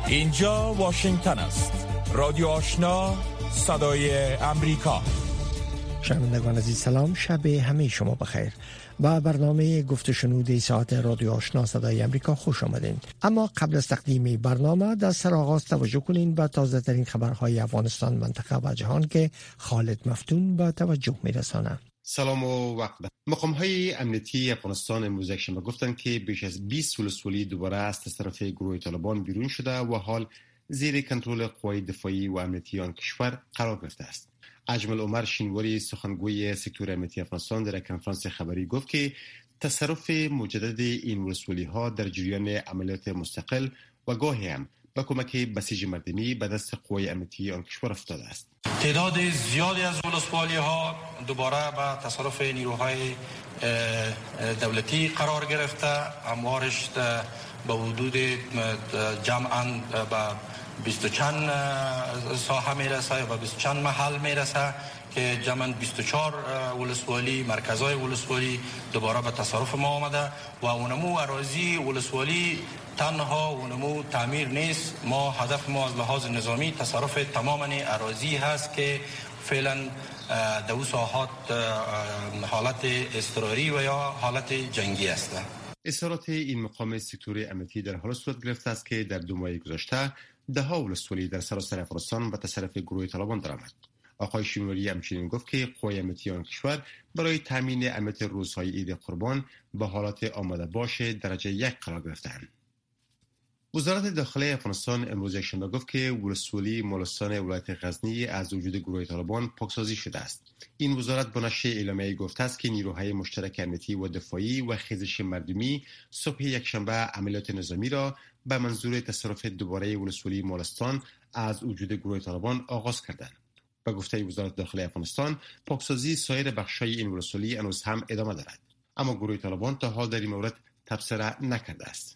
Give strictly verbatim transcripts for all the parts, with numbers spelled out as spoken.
اینجا واشنگتن است. رادیو آشنا، صدای امریکا. شنوندگان عزیز سلام، شب همه شما بخیر. با برنامه گفت و شنود ساعت رادیو آشنا صدای امریکا خوش آمدین. اما قبل از تقدیم برنامه در سرآغاز توجه کنین به تازه ترین خبرهای افغانستان، منطقه و جهان که خالد مفتون به توجه میرسانه. سلام و وقت بخیر. مقام‌های امنیتی افغانستان امروز یکشنبه گفتند که بیش از بیست ولسوالی دوباره از تصرف گروه طالبان بیرون شده و حال زیر کنترل قوای دفاعی و امنیتی آن کشور قرار گرفته است. اجمل عمر شینواری سخنگوی سکتور امنیتی افغانستان در کنفرانس خبری گفت که تصرف مجدد این ولسوالی‌ها در جریان عملیات مستقل و گاهی هم با کمک بسیج مردمی به دست قوای امنیتی آن کشور افتاده است. تعداد زیادی از ولسوالی‌ها دوباره به تصرف نیروهای دولتی قرار گرفته. اموارش به حدود جمعاً به بیست و چند ساحه میرسه و بیست و چند محل میرسه که جمعاً بیست و چهار ولسوالی، مرکزهای ولسوالی دوباره به تصرف ما آمده و اونمو اراضی ولسوالی تنها اونمو تعمیر نیست. ما هدف ما از لحاظ نظامی تصرف تمام اراضی هست که فعلا در اون ساحات حالت اضطراری و یا حالت جنگی است. اظهارات این مقام سکتور امنیتی در حال صورت گرفته است که در دو ماه گذشته ده ها ولسوالی در سراسر افغانستان به تصرف گروه طالبان درآمد. آقای شینواری همچنین گفت که قوای امنیتی آن کشور برای تامین امنیت روزهای عید قربان به حالات آماده باش درجه یک قرار گرفتند. وزارت داخلی افغانستان امروز یکشنبه گفت که ولسوالی مالستان ولایت غزنی از وجود گروه طالبان پاکسازی شده است. این وزارت با نشر اعلامیه گفته است که نیروهای مشترک امنیتی و دفاعی و خیزش مردمی صبح یکشنبه عملیات نظامی را به منظور تصرف دوباره ولسوالی مالستان از وجود گروه طالبان آغاز کردند. به گفته وزارت داخلی افغانستان، پاکسازی سایر بخش‌های این ولسوالی هنوز هم ادامه دارد، اما گروه طالبان تا حال در این مورد تبصره نکرده است.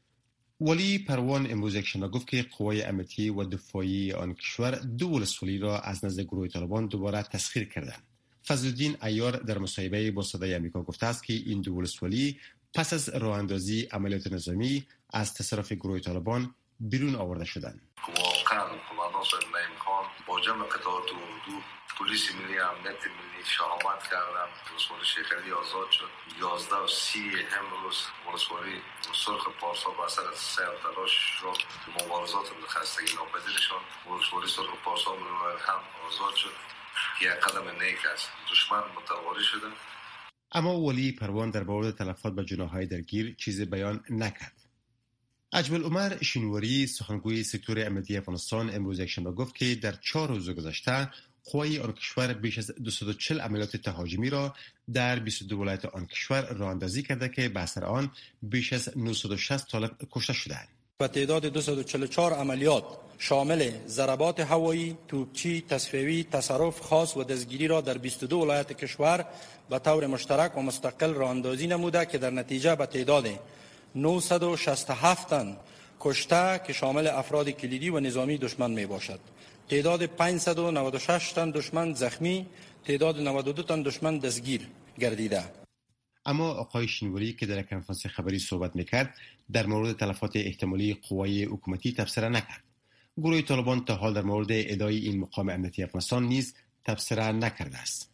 ولی پروان امروز یکشنبه گفت که قوای امنیتی و دفاعی آن کشور دو ولسوالی را از نزد گروه طالبان دوباره تسخیر کردند. فضلالدین عیار در مصاحبه با صدای آمریکا گفته است که این دو ولسوالی پس از راه اندازی عملیات نظامی از تصرف گروه طالبان بیرون آورده شدند. واقعا کماندان صاحب نعیم خان با جمع قطعات اردو پلیس ملی امنیت ملی شهامت کردن. ولسوالی شیخعلی آزاد شد. یازده و سی امروز ولسوالی سرخ پارسا با اثر سعی و تلاش شد. مبارزات خستگی ناپذیرشان ولسوالی سرخ پارسا هم آزاد شد که یک قدم نیک است. دشمن متواری شده. اما ولی پروان در مورد تلفات به جناح‌های درگیر چیزی بیان نکرد. اجمل عمر شینواری سخنگوی سکتور امنیتی افغانستان امروز یکشنبه گفت که در چهار روز گذشته قوای آن کشور بیش از دویست و چهل عملیات تهاجمی را در بیست و دو ولایت آن کشور راه اندازی کرده که به اثر آن بیش از نهصد و شصت طالب کشته شدند. و تعداد دویست و چهل و چهار عملیات شامل ضربات هوایی، توپچی، تصفیه‌ای، تصرف خاص و دستگیری را در بیست و دو ولایت کشور به طور مشترک و مستقل راه اندازی نموده که در نتیجه به تعداد نهصد و شصت و هفت تن کشته که شامل افراد کلیدی و نظامی دشمن می باشد. تعداد پانصد و نود و شش تن دشمن زخمی، تعداد نود و دو تن دشمن دستگیر گردیده. اما آقای شینواری که در کنفرانس خبری صحبت میکرد در مورد تلفات احتمالی قوای حکومتی تبصره نکرد. گروه طالبان تا حال در مورد ادعای این مقام امنیتی افغانستان نیز تبصره نکرده است.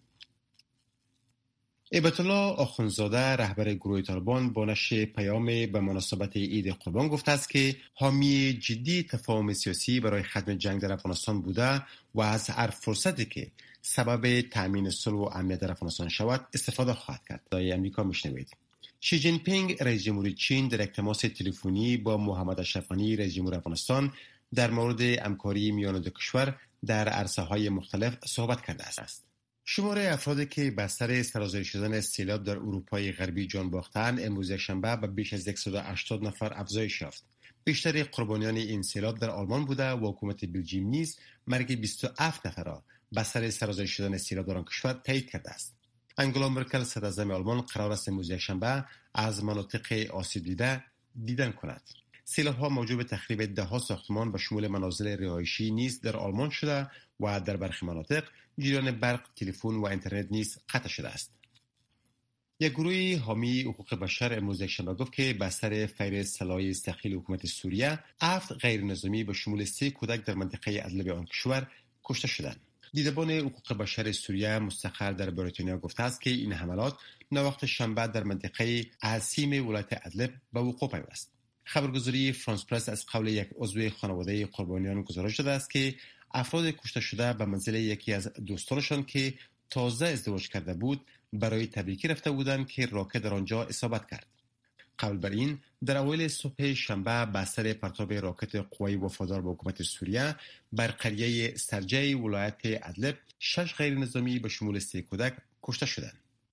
هیبت الله آخوندزاده رهبر گروه طالبان با نشر پیام به مناسبت عید قربان گفته است که حامی جدی تفاهم سیاسی برای ختم جنگ در افغانستان بوده و از هر فرصتی که سبب تامین صلح و امنیت در افغانستان شود استفاده خواهد کرد. در امریکا میشنوید. شی جین پینگ رئیس جمهور چین در یک تماس تلفنی با محمد اشرف غنی رئیس جمهور افغانستان در مورد همکاری میان دو کشور در عرصه‌های مختلف صحبت کرده است. شمار افرادی که بستر سرازیر شدن سیلاب در اروپای غربی جان باختند امروز یکشنبه به بیش از صد و هشتاد نفر افزایش یافت. بیشتر قربانیان این سیلاب در آلمان بوده و حکومت بلژیم نیز مرگ بیست و هفت نفر را بستر سرازیر شدن سیلاب در آن کشور تایید کرده است. انگلا مرکل صدراعظم آلمان قرار است امروز یکشنبه از مناطق آسیب دیده دیدن کند. سیلاب‌ها موجب به تخریب ده‌ها ساختمان و شمول منازل رهایشی نیز در آلمان شده و در برخی مناطق جریان برق، تلفن و اینترنت نیز قطع شده است. یک گروه حامی حقوق بشر امروز یکشنبه گفت که بستر فهرست سلاح استقلیل حکومت سوریه هفت غیر نظامی به شمول سه کودک در منطقه ادلب آن کشور کشته شدند. دیدبان حقوق بشر سوریه مستقر در بریتانیا گفته است که این حملات ناوقت شنبه در منطقه عاصمه ولایت ادلب به وقوع پیوست. خبرگزاری فرانس پرس از قول یک عضو خانواده قربانیان گزارش داده است که افراد کشته شده به منزل یکی از دوستانشان که تازه ازدواج کرده بود برای تبریکی رفته بودند که راکت در آنجا اصابت کرد. قبل بر این در اوایل صبح شنبه بستر پرتاب راکت قوای وفادار به حکومت سوریه بر قریه سرجه ولایت ادلب شش غیر نظامی به شمول سه کودک کشته شدند.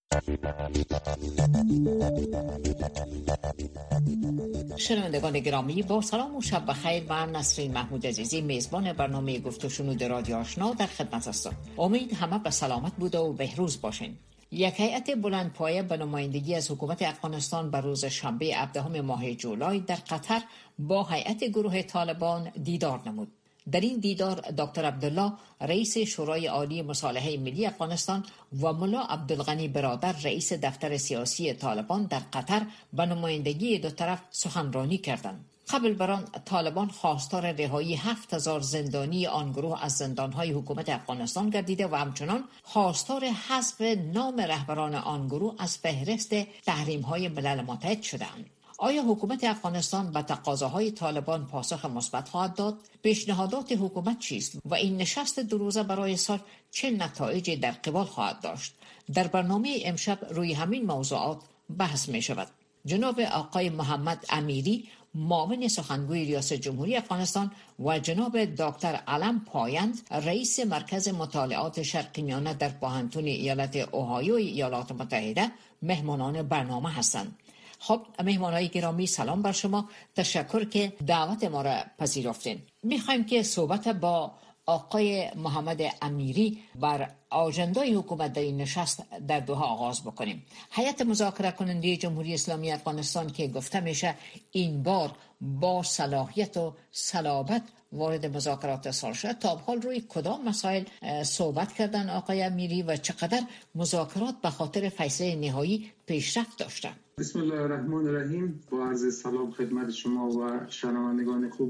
شنوندگان گرامی، با سلام و شب بخیر. من نسرین محمود عزیزی میزبان برنامه گفت و شنود رادیو آشنا در خدمت هستم. امید همه به سلامت بوده و بهروز باشین. یک هیئت بلندپایه به نمایندگی از حکومت افغانستان به روز شنبه هفدهم ماه جولای در قطر با هیئت گروه طالبان دیدار نمود. در این دیدار دکتر عبدالله رئیس شورای عالی مصالحه ملی افغانستان و ملا عبدالغنی برادر رئیس دفتر سیاسی طالبان در قطر به نمایندگی دو طرف سخنرانی کردند. قبل بر آن طالبان خواستار رهایی هفت هزار زندانی آن گروه از زندانهای حکومت افغانستان گردیده و همچنان خواستار حذف نام رهبران آن گروه از فهرست تحریم‌های ملل متحد شدند. آیا حکومت افغانستان به تقاضاهای طالبان پاسخ مثبت خواهد داد؟ پیشنهادات حکومت چیست و این نشست دو روزه برای سال چه نتایجی در قبال خواهد داشت؟ در برنامه امشب روی همین موضوعات بحث می شود. جناب آقای محمد امیری، معاون سخنگوی ریاست جمهوری افغانستان، و جناب دکتر علم پایند، رئیس مرکز مطالعات شرق میانه در پوهنتون ایالت اوهایو ایالات متحده، مهمانان برنامه هستند. خب مهمانای گرامی، سلام بر شما. تشکر که دعوت ما را پذیرفتین. میخوایم که صحبت با آقای محمد امیری بر آژندای حکومت در این نشست در دوحه آغاز بکنیم. هیئت مذاکره کننده جمهوری اسلامی افغانستان که گفته میشه این بار با صلاحیت و صلابت وارد مذاکرات سال شده، تا به حال روی کدام مسائل صحبت کردن آقای امیری و چقدر مذاکرات به خاطر فیصله نهایی پیشرفت داشتن؟ بسم الله الرحمن الرحیم. با عرض سلام خدمت شما و شنوندگان خوب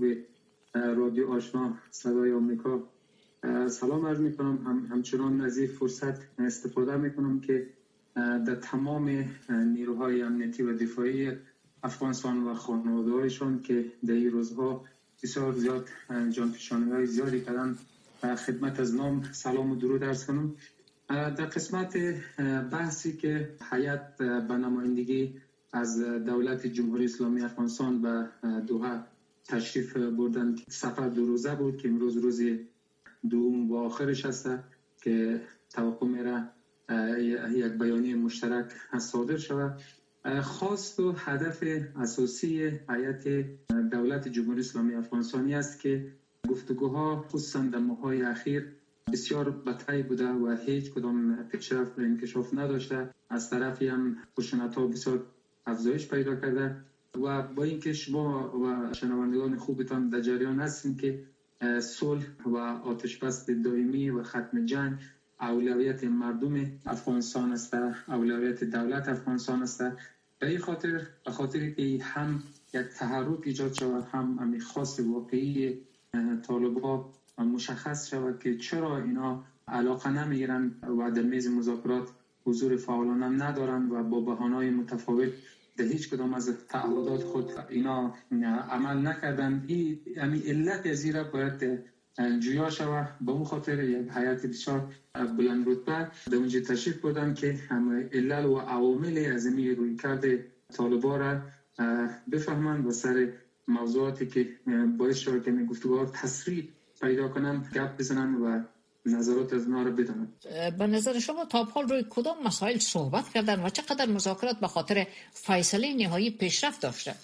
رادیو آشنا صدای آمریکا سلام عرض میکنم. هم همچنان از این فرصت استفاده میکنم که در تمام نیروهای امنیتی و دفاعی افغانستان و خانواده‌هایشان که در این روزها بسیار زیاد جانفشانی‌های زیادی کردن خدمت از نام سلام و درود عرض کنم. در قسمت بحثی که هیئت به نمایندگی از دولت جمهوری اسلامی افغانستان به دوحه تشریف بردن، سفر دو روزه بود که امروز روز دوم و آخرش هست که توقع میره یک بیانیه مشترک صادر شود. خواست و هدف اساسی هیئت دولت جمهوری اسلامی افغانستانی است که گفتگوها خصوصا در ماه‌های اخیر بسیار بطی بوده و هیچ کدام پیشرفت و انکشاف نداشته. از طرفی هم خشونت‌ها بسیار افزایش پیدا کرده و با اینکه شما و شنوندگان خوبتان در جریان هستین که صلح و آتشبس دائمی و ختم جنگ اولویت مردم افغانستان است، اولویت دولت افغانستان است. به این خاطر به خاطر که هم یک تحرک ایجاد شود، هم همین خواست واقعی طالبان مشخص شود که چرا اینا علاقه نمیگیرن و در میز مذاکرات حضور فعالانه ندارن و با بهانه‌های متفاوت در هیچ کدام از تعهدات خود اینا عمل نکردن. این همین علت زیرا باید جویا شود. به اون خاطر یک هیئت بسیار بلند رتبه در اونجا تشریف بردن که همه علل و عوامل از این رویکرد طالبان را بفهمند و سر موضوعاتی که باعث شود که این گفتگوها تسریع پیدا کنن گپ بزنن و نظرات از اونا رو بدونن. به نظر شما تا حال روی کدام مسائل صحبت کردن و چقدر مذاکرات به خاطر فیصله نهایی پیشرفت داشته؟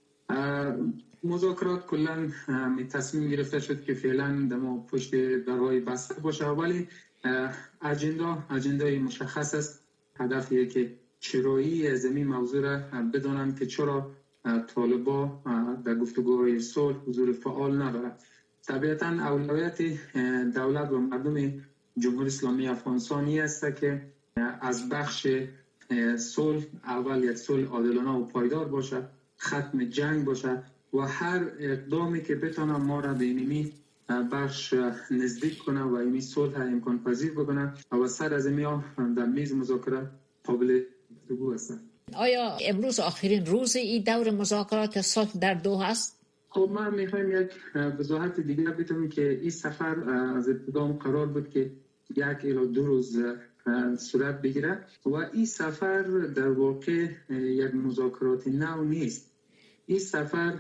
مذاکرات کلا تصمیم گرفته شد که فعلا دما پشت درهای بسته باشه، ولی اجندا اجندای مشخص است. هدفیه که چرایی از این موضوع را بدونن که چرا طالبان در گفتگوهای صلح حضور فعال ندارد. طبیعتا اولویت دولت و مردم جمهوری اسلامی افغانستانی است که از بخش صلح اول یک صلح عادلانه و پایدار باشه، ختم جنگ باشه و هر اقدامی که بتونه ما را به اینمی بخش نزدیک کنه و اینمی صلح امکان پذیر بکنه و سر از اینمی در میز مذاکره قابل گفتگو است. آیا امروز آخرین روز این دور مذاکرات صلح در دوحه است؟ خب ما میخوایم یک وضاحت دیگر بدیم که این سفر از ابتدا قرار بود که یک الی دو روز صورت بگیره و این سفر در واقع یک مذاکرات نو نیست. این سفر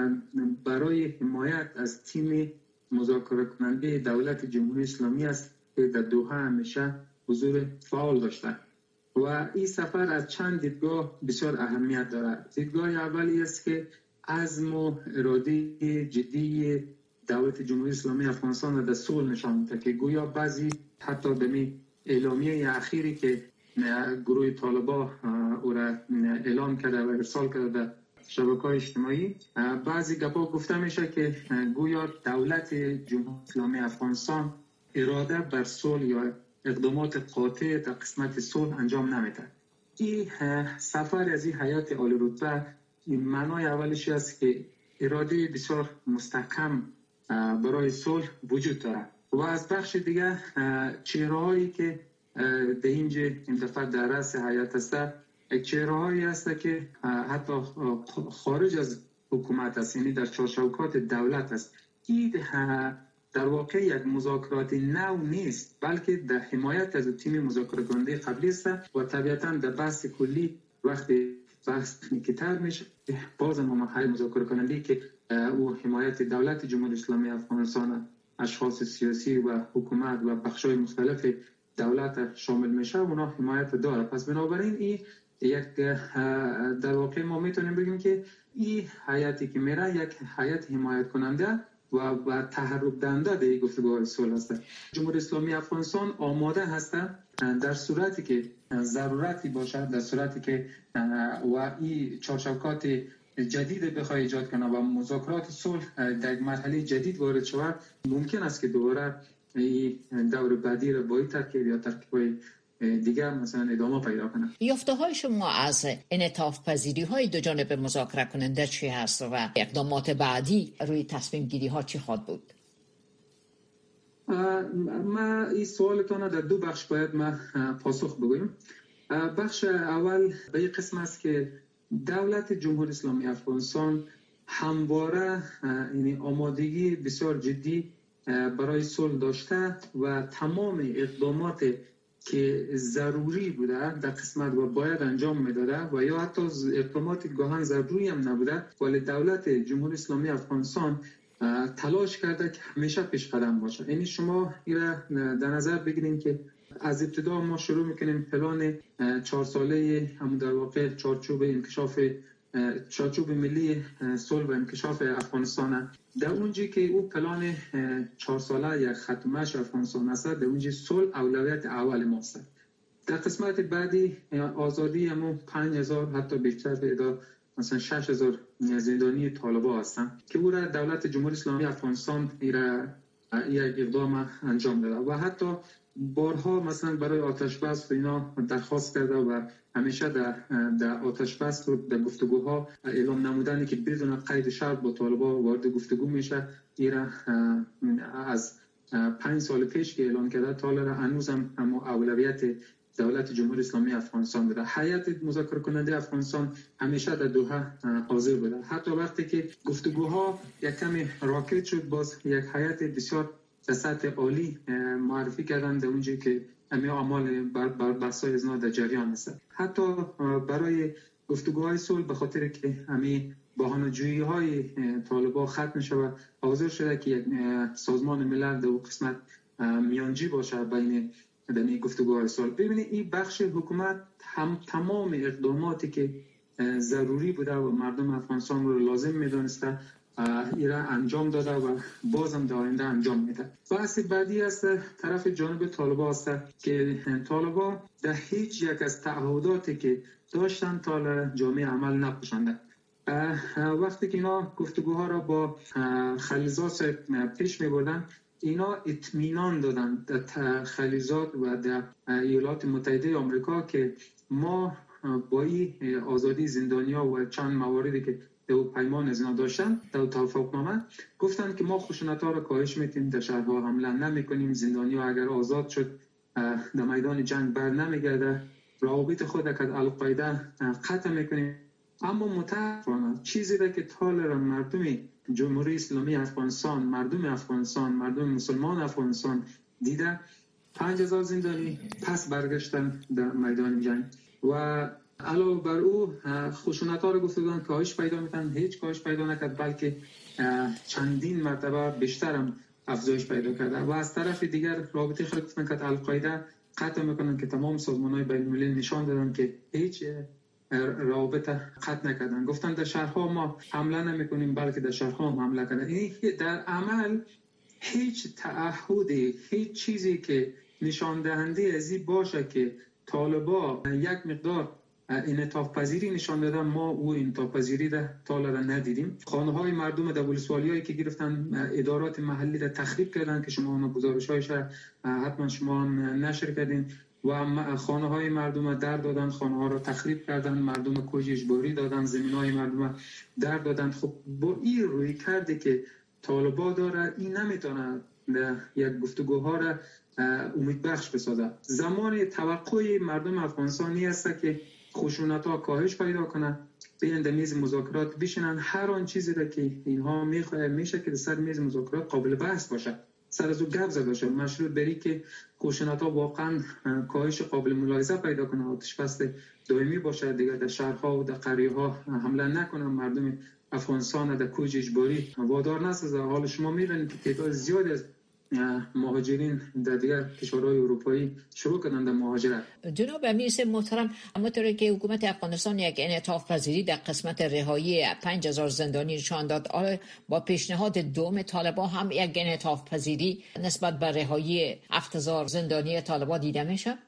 برای حمایت از تیم مذاکره کننده دولت جمهوری اسلامی است که در دوحه همیشه حضور فعال داشته و این سفر از چند دیدگاه بسیار اهمیت دارد. دیدگاه اولی است که عزم و اراده جدی دولت جمهوری اسلامی افغانستان در صلح نشان میده که گویا بعضی حتی به اعلامیه اخیری که گروه طالبان او را اعلام کرده و ارسال کرده در شبکه‌های اجتماعی، بعضی گپا گفته میشه که گویا دولت جمهوری اسلامی افغانستان اراده بر صلح یا اقدامات قاطع در قسمت صلح انجام نمیده. این سفر از این هیئت عالی رتبه این معنای اولش است که اراده بسیار مستحکم برای صلح وجود دارد و از بخش دیگه چهره‌هایی که در اینجا این دفعه در رأس هیئت است، چهره‌هایی است که حتی خارج از حکومت است، یعنی در چارچوبات دولت است. این در واقع یک مذاکرات نو نیست بلکه در حمایت از تیم مذاکره کننده قبلی است و طبیعتاً در بحث کلی وقتی بحث تکنیکی‌تر میشه باز هم های مذاکره کننده که او حمایت دولت جمهوری اسلامی افغانستان، اشخاص سیاسی و حکومت و بخش‌های مختلف دولت شامل میشه، اونا حمایت داره. پس بنابراین این یک در واقع ما میتونیم بگیم که این هیئتی که میره یک هیئت حمایت کننده و و تحرک دهنده در گفتگوهای صلح است. جمهوری اسلامی افغانستان آماده هست در صورتی که ضرورتی باشد، در صورتی که و این چارچوبات جدید بخواد ایجاد کنه و مذاکرات صلح در مرحله جدید وارد شود، ممکن است که دوباره این دور بعدی را با این ترکیب یا ترکیب‌های دیگر مثلا ادامه پیدا کنه. یافته‌های شما از انعطاف پذیری‌های دو جانب مذاکره کننده چی هست و اقدامات بعدی روی تصمیم گیری ها چی خواهد بود؟ ما این سوالتان در دو بخش باید ما پاسخ بگویم. بخش اول به این قسم است که دولت جمهوری اسلامی افغانستان همواره یعنی آمادگی بسیار جدی برای صلح داشته و تمام اقدامات که ضروری بوده در قسمت و باید انجام میداده و یا حتی اقدامات گاهن ضروری هم نبوده، ولی دولت جمهوری اسلامی افغانستان تلاش کرده که همیشه پیش قدم باشه. یعنی شما ایره در نظر بگیریم که از ابتدا ما شروع میکنیم پلان چهار ساله هم در واقع چارچوب انکشاف چارچوب ملی صلح و انکشاف افغانستان. در اونجایی که او پلان چهار ساله یک ختمش افغانستان است، در اونجای صلح اولویت اول ماست. در قسمت بعدی آزادی همون پنج هزار حتی بیشتر تعداد مثلا شش هزار زندانی طالبان هستند که او را دولت جمهوری اسلامی افغانستان ایره یک اقدام انجام داده و حتی بارها مثلا برای آتش بس اینا درخواست کرده و همیشه در در آتش بس در گفتگوها اعلام نمودنی که بدون قید شرط با طالبان وارد گفتگو میشه. ایران از پنج سال پیش که اعلام کرده طالبان هنوزم هم اولویت دولت جمهوری اسلامی افغانستان بوده. هیئت مذاکره کننده افغانستان همیشه در دوحه حاضر بوده. حتی وقتی که گفتگوها یک کمی راکت شد، باز یک هیئت بسیار در سطح عالی معرفی کردن در اونجایی که همه اعمال بر بحث‌های ازنا در جریان است. حتی برای گفتگوهای صلح به خاطر که همه بهانه‌جویی‌های طالبان ختم شود، حاضر شده که یک سازمان ملل در قسمت میانجی باشه بین در گفتگوهای صلح. ببینید این بخش حکومت هم تمام اقداماتی که ضروری بوده و مردم افغانستان رو لازم می‌دانسته ایران انجام داده و بازم در آینده انجام میده. بحث بعدی است طرف جانب طالبان است که طالبان در هیچ یک از تعهداتی که داشتن تا جامعه عمل نپوشانده. وقتی که اینا گفتگوها را با خلیزات پیش می بردن، اینا اطمینان دادن در خلیزات و در ایالات متحده آمریکا که ما با این آزادی زندانیا و چند مواردی که دو پیمان از اینا داشتن دو توافقنامه گفتن که ما خشونت‌ها را کاهش میدیم، در شهرها حمله نمی‌کنیم، زندانیا اگر آزاد شد در میدان جنگ بر نمیگرده، روابط خود که القاعده قطع میکنیم. اما متاسفانه چیزی را که طالب مردم جمهوری اسلامی افغانستان، مردم افغانستان، مردم مسلمان افغانستان دیده، پنج هزار زندانی پس برگشتن در میدان جنگ و علاوه بر او خشونت‌ها را گفتن کاهش پیدا میکنن، هیچ کاهش پیدا نکرد بلکه چندین مرتبه بیشتر هم افزایش پیدا کرده. و از طرف دیگر رابطه خود گفتن که القاعده قطع میکنن که تمام سازمان‌های بین‌المللی نشان دادن که هیچ روابط قطع نکردن. گفتن در شهرها ما حمله نمیکنیم بلکه در شهرها هم حمله کردن. یعنی در عمل هیچ تعهدی، هیچ چیزی که نشان دهنده از این باشه که طالبا یک مقدار انعطاف پذیری نشان دادن، ما او انعطاف پذیری را طالبا ندیدیم. خانه های مردم در ولسوالیایی که گرفتن، ادارات محلی را تخریب کردن که شما هم گزارش‌هایش حتما شما هم نشر کردین و خانه های مردم در دادن، خانه ها را تخریب کردن، مردم کوچ اجباری دادن، زمین های مردم در دادن. خب با این روی کرده که طالبا داره، این نمیتونه یک گفتگوها را امید بخش بسازه. زمان توقع مردم افغانستانی است که خشونت ها کاهش پیدا کنه، بیان در میز مذاکرات بشینن، هر آن چیزی را که اینها میخواه میشه که سر میز مذاکرات قابل بحث باشه، سر از او گپ زده باشه، مشروط بری که خشونت ها واقعا کاهش قابل ملاحظه پیدا کنه، آتش بس دائمی باشه، دیگه در شهرها و در قریه ها حمله نکنه، مردم افغانستان در کوچ اجباری وادار نسازه. حال شما میبینید که تعداد زیادی از مهاجرین در دیگر کشورهای اروپایی شروع کردن در مهاجرت. جناب امیر محترم، همونطوری که حکومت افغانستان یک انعطاف پذیری در قسمت رهایی پنج هزار زندانی نشان داد، آیا با پیشنهاد دوم طالبان هم یک انعطاف پذیری نسبت به رهایی هفت هزار زندانی طالبان دیده میشه؟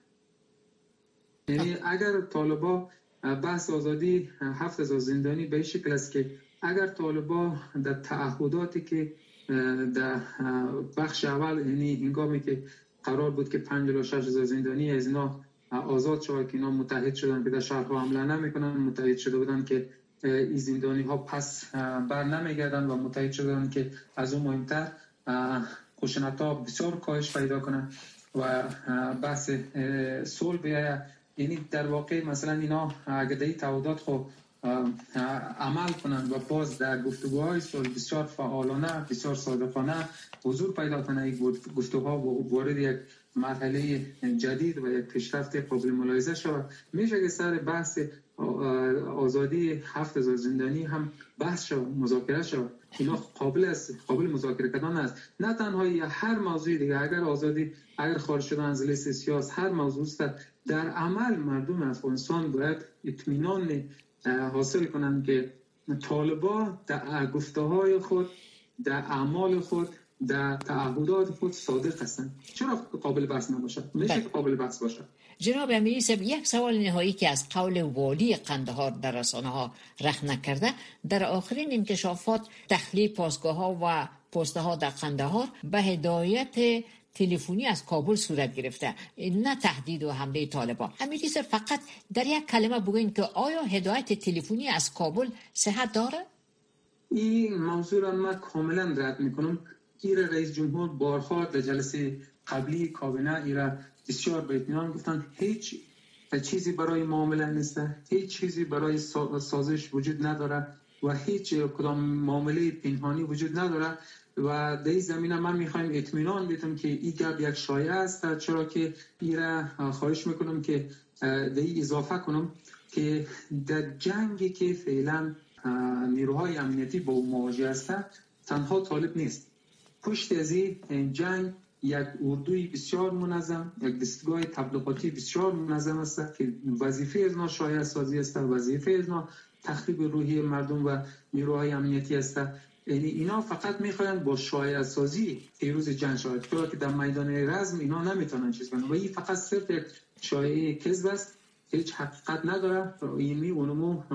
یعنی اگر طالبان بحث آزادی هفت هزار زندانی به این شکل است که اگر طالبان در تعهداتی که در بخش اول، یعنی هنگامی که قرار بود که پنج الی شش هزار زندانی از اینا آزاد شد که اینا متحد شدن که در شهرها حمله نمیکنن، متحد شده بودن که این زندانی ها پس بر نمیگردن و متحد شدن که از اون مهمتر خشونت ها بسیار کاهش پیدا کنن و بحث صلح بیاید. یعنی در واقع مثلا اینا اگر در این تعهدات خود عمل کنند و باز در گفتگوهای صلح بسیار فعالانه، بسیار صادقانه حضور پیدا کنند، این گفتگوها وارد یک مرحله جدید و یک پیشرفت قابل ملاحظه شود، میشه که سر بحث آزادی هفت هزار زندانی هم بحث شود، مذاکره شود. اینا قابل است، قابل مذاکره کردن است. نه تنها هر موضوع دیگه، اگر آزادی، اگر خارج شدن از لیست سیاسی، هر موضوع است، در عمل مردم افغانستان باید اطمینان حاصل کنند که طالبان در گفته‌های خود، در اعمال خود، در تعهدات خود صادق هستند. چرا قابل بحث نباشه؟ میشه که قابل بحث باشه. جناب امیری صاحب، یک سوال نهایی که از قول والی قندهار در رسانه‌ها رخ نکرده، در آخرین انکشافات تخلیه پاسگاه‌ها و پست‌ها در قندهار به هدایت تلفنی از کابل صورت گرفته، نه تهدید و حمله طالبان. امیری صاحب، فقط در یک کلمه بگوین که آیا هدایت تلفنی از کابل صحت داره؟ این موضوع را من کاملا رد میکنم. این رئیس جمهور بارها در جلسه قبلی کابینه ایرا بسیار به اطمینان گفتن هیچ چیزی برای معامله نیست، هیچ چیزی برای سازش وجود نداره و هیچ کدام معامله پنهانی وجود نداره و در این زمینه من میخوایم اطمینان بدم که این گپ یک شایعه است، چرا که ایرا خواهش میکنم که در این اضافه کنم که در جنگی که فعلا نیروهای امنیتی با مواجه هستند تنها طالب نیست. پشت از این جنگ یک اردوی بسیار منظم، یک دستگاه تبلیغاتی بسیار منظم است که وظیفه از ما شایعه سازی است، وظیفه از ما تخریب روحی مردم و نیروهای امنیتی است. یعنی اینا فقط میخواین با شایعه سازی پیروز جنگ شود، چرا که در میدان رزم اینا نمیتونن چیز کنن و این فقط صرف یک شایعه کذب است، هیچ حقیقت نداره. یعنی اونمو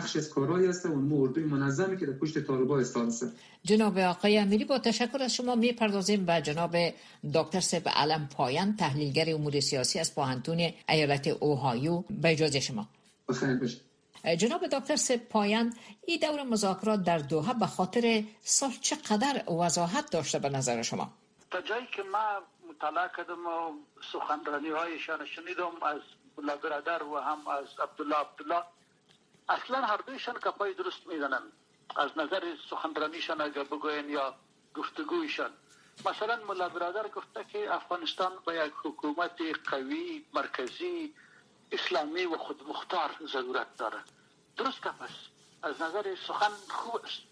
بخش از کارهایی است و اون اردوی منظمی که در پشت طالبان ایستاده است. جناب آقای امیری، با تشکر از شما میپردازیم به جناب دکتر سپ علم پایان، تحلیلگر امور سیاسی از پوهنتون ایالت اوهایو. به اجازه شما. بخیر باشید. جناب دکتر سپ پایان، این دور مذاکرات در دوحه به خاطر صلح چقدر وضاحت داشته به نظر شما؟ تا جایی که ما مطالعه کردم و سخنرانی هایشان شنیدم از ملا برادر و هم از عبدالله عبدالله، اصلا هر دویشان کپای درست میزنن از نظر سخنرانیشان اگر بگوین یا گفتگویشان. مثلا ملا برادر گفته که افغانستان با یک حکومت قوی مرکزی اسلامی و خودمختار ضرورت داره. درست کپ است، از نظر سخن خوب است.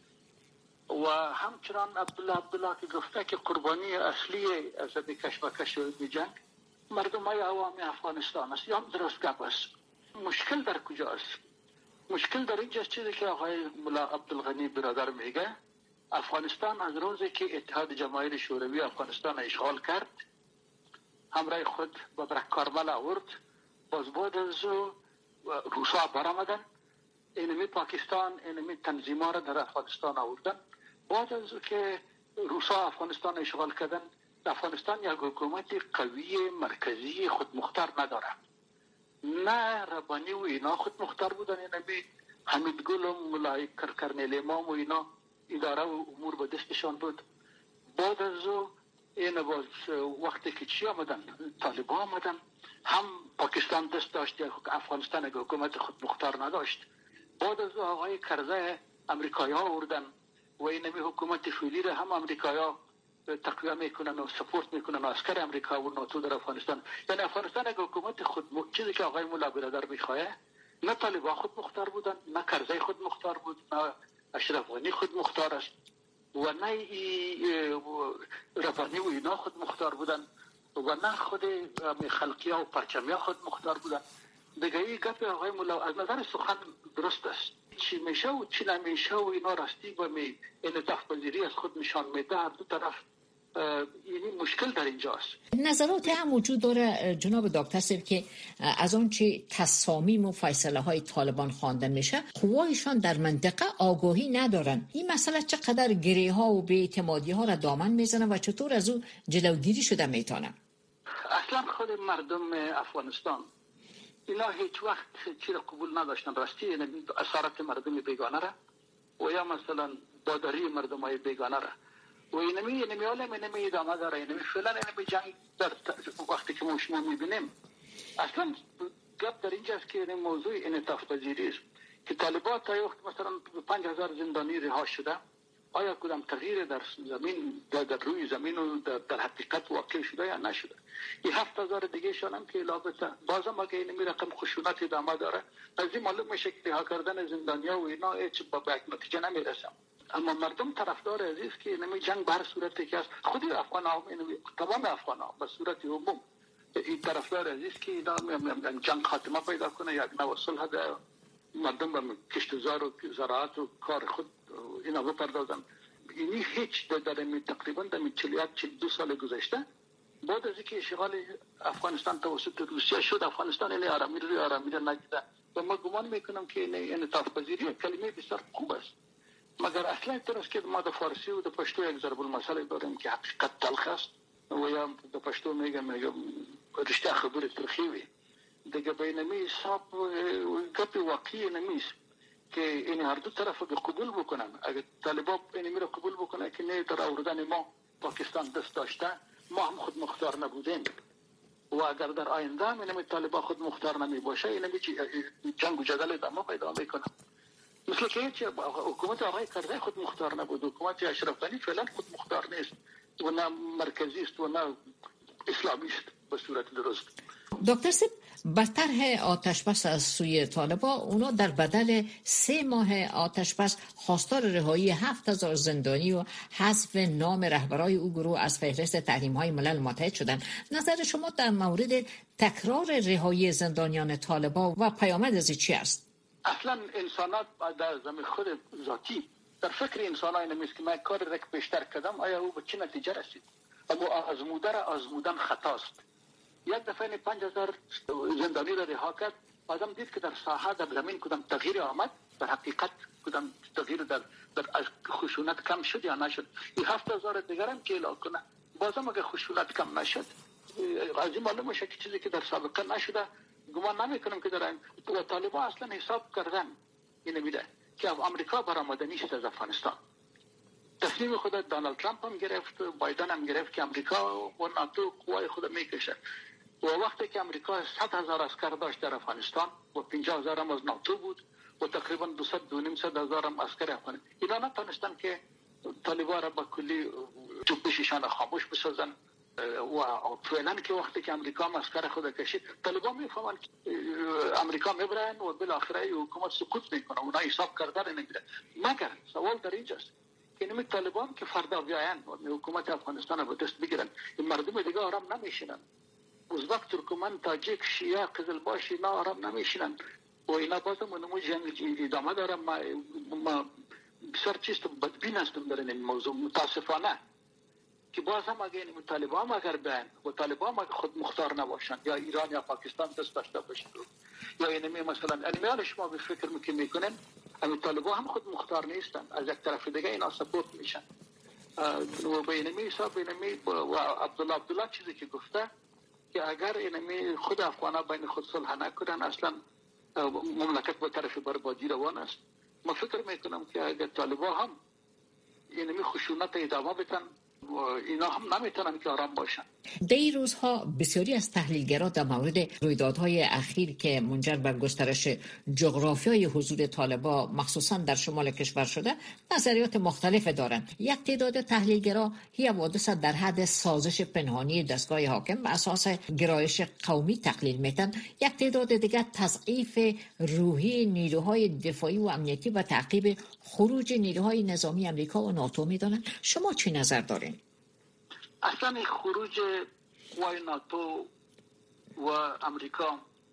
و همچنان عبدالله عبدالله که گفته که قربانی اصلی از این کشمکش و جنگ مردم های عوام افغانستان است، یا درست کپ است. مشکل در کجا است؟ مشکل در اینجا چیزی که آقای ملا عبدالغنی برادر میگه، افغانستان از روزی که اتحاد جماهیر شوروی افغانستان اشغال کرد، همراه خود با برکارمل آورد، باز بعد از روسا برآمدن، اینمی پاکستان اینمی تنظیم‌ها را در افغانستان آوردن. بعد از که روسا افغانستان اشغال کردن، افغانستان یک حکومت قوی مرکزی خودمختار نداره. نه ربانی و اینا خودمختار بودن، اینمی حمید گل و ملای کرکرنیل امام و اینا اداره و امور به دستشان بود. بعد از این باز وقتی که چی آمدن، طالبان آمدن، هم پاکستان دست داشت، یک افغانستان یک حکومت خودمختار نداشت. بعد از آقای کرزی امریکایی ها آوردن و اینمی حکومت فعلی را هم امریکایی ها تقویه میکنن و سپورت میکنن، عسکر امریکا و ناتو در افغانستان. یعنی افغانستان یک حکومت خود، چیزی که آقای مولا برادر میخواه، نه طالبان خود مختار بودن، نه کرزی خود مختار بود، نه اشرف غنی خود مختار است و نه ربانی و اینا خود مختار بودن و نه خود خلقی ها و پرچمی ها خود مختار بودن. دیگه این گپ آقای مولا از نظر سخن درست است. چی میشه و چی نمیشه و اینا راستی با می انعطاف پذیری از خود نشان میده. هر دو طرف یعنی مشکل در اینجاست. نظرات هم وجود داره جناب دکتر سپ که از آن چه تصامیم و فیصله های طالبان خوانده میشه، قوایشان در منطقه آگاهی ندارن. این مسئله چقدر گره ها و بی‌اعتمادی ها را دامن میزنه و چطور از او جلوگیری شده میتونه؟ اصلا خود مردم افغانستان اینا هیچ وقت چی را قبول نداشتن، راستی یعنی اسارت مردم بیگانه را و یا مثلا بادری مردم های بیگانه را و اینمی اینمی عالم اینمی ادامه داره. اینمی فعلا اینمی جنگ در وقتی که ما شما میبینیم اصلا گپ در اینجاست که این موضوع انعطاف پذیری است که طالبان تا وقت مثلا پنج هزار زندانی رها شده، آیا کدام تغییر در زمین در, در روی زمین و در, در حقیقت واقع شده یا نشده؟ این هفت هزار دیگه شان هم که لابطه بازم اگه اینمی رقم خشونت ادامه داره، از این معلوم میشه که رها کردن زندانیا و اینا هیچ با یک نتیجه نمیرسه. اما مردم طرفدار عزیز که اینمی جنگ به هر صورتی که است، خود افغان ها تمام افغان ها به صورت عموم این طرفدار عزیز که اینا جنگ خاتمه پیدا کنه، یک نوع صلح ده، مردم به کشتزار و زراعت و کار خود اینا بپردازن. اینی هیچ در می تقریبا در چهل دو سال گذشته بعد از اینکه اشغال افغانستان توسط روسیه شد، افغانستان این آرامی رو آرامی رو نگیره و ما گمان میکنم که این انعطاف پذیری کلمه بسیار خوب است، مگر اصلا اینطور است که ما در فارسی و در پشتو یک ضرب المثل داریم که حقیقت تلخ است و یا در پشتو میگم میگم رشته خبر تلخی وی دیگه بینمی حساب گپ واقعی نمیست که این هر دو طرف رو قبول بکنن. اگر طالبان اینمی رو قبول بکنه که نه در آوردن ما پاکستان دست داشته، ما هم خود مختار نبودیم و اگر در آینده هم اینمی طالبان خود مختار نمی باشه، اینمی جنگ و جدل ادامه پیدا میکنه. مثل که هیچ حکومت آقای کرزی خود مختار نبود، حکومت اشرف غنی فعلا خود مختار نیست و نه مرکزی است و نه اسلامی است به صورت درست. دکتر سپ، بر طرح آتشبس از سوی طالبان، اونا در بدل سه ماه آتشبس خواستار رهایی هفت هزار زندانی و حذف نام رهبرای او گروه از فهرست تحریم‌های ملل متحد شدند. نظر شما در مورد تکرار رهایی زندانیان طالبان و پیامد از چی است؟ اصلا انسانات در زمین خود ذاتی در فکر انسان‌ها نمیست که من کار رک بیشتر کردم آیا او به چه نتیجه رسید؟ اما آزموده را آزمودن خطاست. یک دفعه پنج هزار زندانی را رها کرد، آدم دید که در ساحه در زمین کدام تغییر آمد، در حقیقت کدام تغییر در در خشونت کم شد یا نشد. این هفت هزار دیگر هم که اعلام کنه بازم اگه خشونت کم نشد، از این معلوم میشه که چیزی که در سابقه نشده. گمان نمیکنم که در این طالبان اصلا حساب کردن اینو میده که آمریکا برآمده نیست از افغانستان. تصمیم خود دونالد ترامپ هم گرفت، بایدن هم گرفت که آمریکا و ناتو قوای خود میکشه و وقتی که آمریکا صد هزار عسکر داشت در افغانستان و پنجاه هزار هم از ناتو بود و تقریبا دویست دو نیم صد هزار هم عسکر افغان، اینا نتونستن که طالبان را با کلی توپششان خاموش بسازن و فعلا که وقتی که امریکا عسکر خود کشید طالبان میفهمن که امریکا میبرن و بالاخره حکومت سقوط میکنه. اونا حساب کردن نمیده. مگر سوال در اینجاست که نمی طالبان که فردا بیاین و حکومت افغانستان رو دست بگیرن، این مردم دیگه آرام نمیشینن. ازبک، ترکمن، تاجیک، شیعه، قزلباش اینا آرام نمیشینن و اینا بازم اونمو جنگ ادامه داره. ما, ما بسیار چیست بدبین هستم در این موضوع متاسفانه که باز هم اگه این طالبان اگر بیان و طالبان اگر خود مختار نباشن یا ایران یا پاکستان دست داشته باشن یا اینمی مثلا انمیال شما به فکر میکنین میکنن این طالبان هم خود مختار نیستن، از یک طرف دیگه اینا سپورت میشن و به اینمی حساب اینمی و عبدالله عبدالله چیزی که گفته که اگر اینمی خود افغانا بین خود صلح نکنن اصلا مملکت به طرف بربادی روان است. ما فکر میکنم که اگر طالبان هم اینمی خشونت ادامه بدن و اینا هم نمیتونن که آرام باشن. در این روزها بسیاری از تحلیلگران در مورد رویدادهای اخیر که منجر بر گسترش جغرافیای حضور طالبان مخصوصا در شمال کشور شده نظریات مختلف دارند. یک تعداد تحلیلگران این حوادث در حد سازش پنهانی دستگاه حاکم بر اساس گرایش قومی تقلیل میتن، یک تعداد دیگر تضعیف روحی نیروهای دفاعی و امنیتی و تعقیب خروج نیروهای نظامی امریکا و ناتو میدانند. شما چی نظر دارین؟ اصلا خروج قوای ناتو و امریکا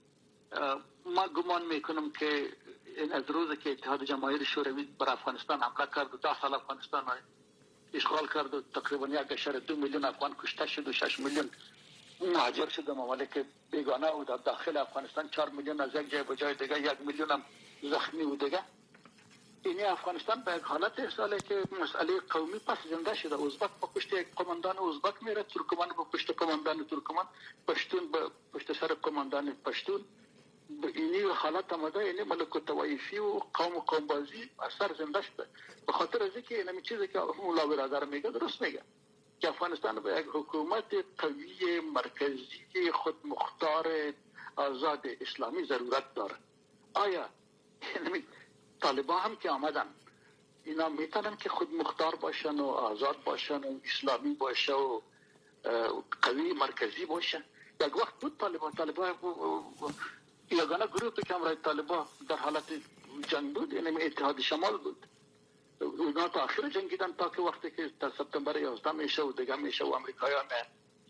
ما گمان میکنم که این از روزی که اتحاد جماهیر شوروی بر افغانستان حمله کرد و ده سال افغانستان اشغال کرد و تقریبا یک اشاره دو میلیون افغان کشته شد و شش میلیون مهاجر شد ممالک بیگانه و در داخل افغانستان چهار میلیون از یک جای به جای دیگه یک میلیون هم زخمی و دیگه. این افغانستان به یک حالت اصاله که مسئله قومی پس زنده شده. ازبک با پشت یک قماندان ازبک میره، ترکمن با پشت قماندان ترکمن، پشتون با پشت سر قماندان پشتون. اینی حالت آمده، اینی ملک و توایفی و قوم و قوم بازی اثر زنده شده. به خاطر از اینکه اینمی چیزی که مولا برادر میگه درست میگه که افغانستان به یک حکومت قوی مرکزی خود مختار آزاد اسلامی ضرورت داره. آیا اینمی طالبان هم که آمدن اینا میتونن که خود مختار باشن و آزاد باشن و اسلامی باشه و قوی مرکزی باشه؟ یک وقت بود طالبان طالبان یگانه گروه که امرای طالبان در حالت جنگ بود، اینمی اتحاد شمال بود. اونا تا آخر جنگیدن تا که وقتی که تا سپتامبر یازده میشه و دیگه میشه و امریکایی ها نه.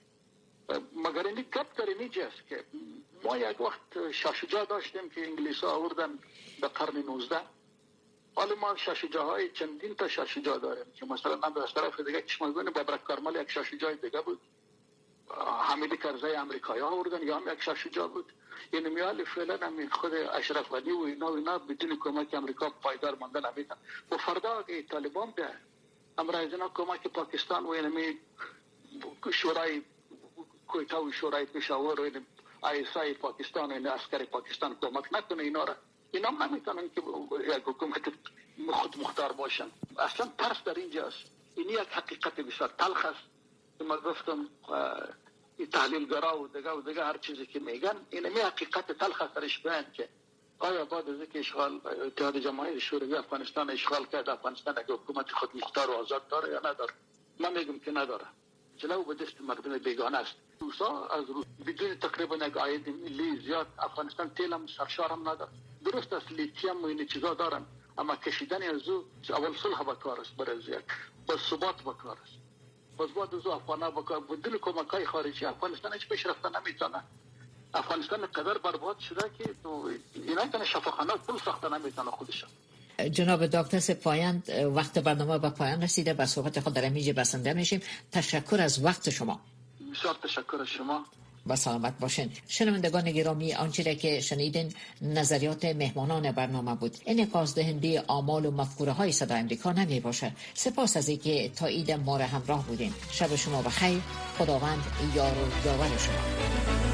مگر اینی گپ در اینی جاست که ما یک وقت شاه داشتیم که انگلیس ها آوردن در قرن نوزده. حالا ما شاه های چندین تا شاه داریم که مثلا من از طرف دیگه چشمگون ببرک کارمل یک شاه دیگه بود، حمید کرزی امریکایی ها آوردن یا هم یک شاه بود. این میال فعلا هم خود اشرف غنی و اینا و اینا بدون کمک امریکا پایدار مانده نمیدن. و فردا اگه طالبان به امرای اینا کمک پاکستان و اینمی شورای کویتا و شورای پشاور و این آیسای پاکستان و این عسکر پاکستان کمک نکنه اینا را، اینا هم نمیتونن که یک حکومت خود مختار باشن. اصلا ترس در اینجاست. این یک حقیقت بسیار تلخ است که ما گفتم تحلیلگرا و دیگه و دیگه هر چیزی که میگن اینمی حقیقت تلخ است درش بیان که آیا بعد از اینکه اشغال اتحاد جماهیر شوروی افغانستان اشغال کرد افغانستان یک حکومت خود مختار و آزاد داره یا نداره؟ من میگم که نداره. جلو به دست مردم بیگانه است. روسا از روس بدون تقریبا یک عاید ملی زیاد افغانستان تیل هم سرشار هم نداره. درست است لیتیم و این چیزا دارن اما کشیدن از او اول صلح بکار است برای زیاد با ثبات بکار است. باز بعد از او افغانا بکار بدون کمکای خارجی افغانستان هیچ پیشرفت نمیتونه. افغانستان قدر برباد شده که اینا کنه شفاخانه پول ساخته نمیتونه خودشون. جناب دکتر سپایند، وقت برنامه به پایان رسیده. به صحبت خود در اینجا بسنده میشیم. تشکر از وقت شما. بسیار تشکر از شما. و سلامت باشین. شنوندگان گرامی، آنچه که شنیدین نظریات مهمانان برنامه بود. انعکاس دهنده آمال و مفکوره های صدای امریکا نمی باشه. سپاس از اینکه تا عید ما را همراه بودین. شب شما بخیر. خداوند یار و یاور شما.